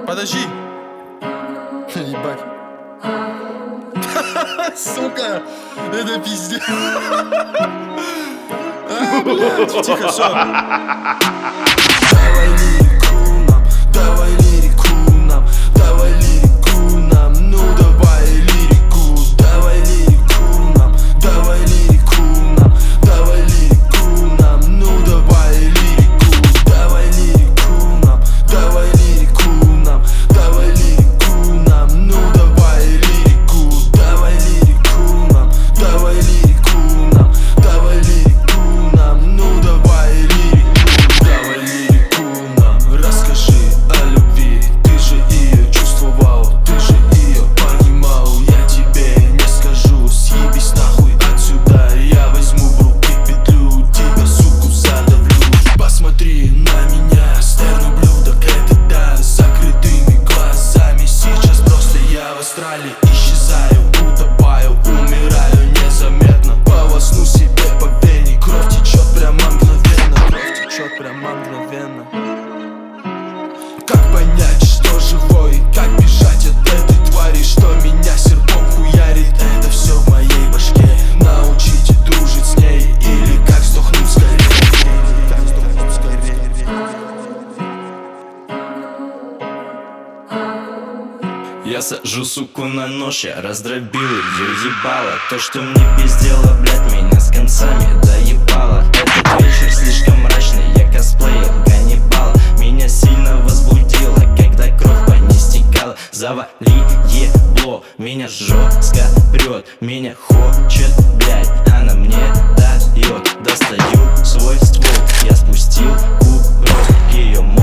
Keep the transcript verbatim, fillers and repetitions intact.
Подожди. Ебать. Сука, это пиздец. А, блядь, тихо, всё. Давай лирику нам, давай лирику нам, давай лирику нам, ну давай лирику, давай лирику нам, давай лирику нам, давай лирику нам, ну давай лирику, давай лирику нам, давай лирику нам, давай лирику нам, ну давай лирику, давай лирику нам, давай лирику нам, давай лирику нам, ну давай лирику, давай лирику нам, расскажи о любви, ты же ее чувствовал, ты же ее понимал, я тебе не скажу, съебись нахуй отсюда, я возьму в руки петлю, тебя, суку, задавлю, посмотри на меня, стерну блюдо, это да, с закрытыми глазами, сейчас просто я в астрале исчезаю, утопаю, умираю незаметно, полосну себе по вене, кровь течет прямо мгновенно, кровь течет прямо мгновенно. Как понять, что живой, как бежать от этой твари, что меня серпом хуярит, это все в моей башке. Научите дружить с ней, или как сдохнуть скорее, или как сдохнуть скорее. Я сажу суку на нож, я раздробил ее ебало. То, что мне пиздела, блядь, меня с концами доебало. Этот вечер слишком мрачный, я косплеил Ганнибала. Меня сильно возбудило, когда кровь по ней стекала. Завали ебло, меня жестко прет, меня хочет, блядь, она мне дает. Достаю свой ствол, я спустил курок, ее